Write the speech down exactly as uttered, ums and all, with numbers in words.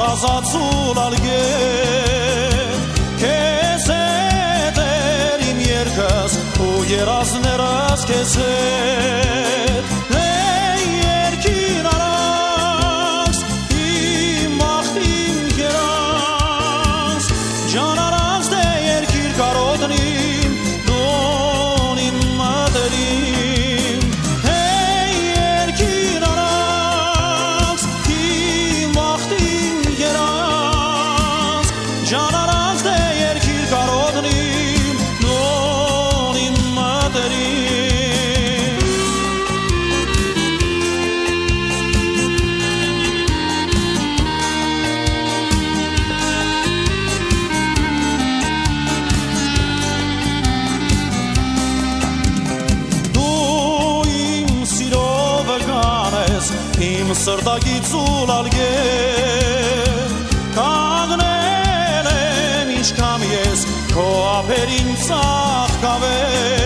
Հարազացուլ ալգեր Քեզ հետ էր իմ երկս ու երազներս քեզ հետ Հեյ երկին արանց իմ աղտ իմ կերանց Ջան արանց դե երկիր կարոտնիմ դուն իմ մտերիմ Հեյ երկին արանց իմ աղտ իմ կերանց Ջան արանց դե երկիր կարոտնիմ դուն իմ մտերիմ Իմ սրտագից ու լալգեր Կանգնել եմ ինչքան ես քո ափերին ծաղկավեր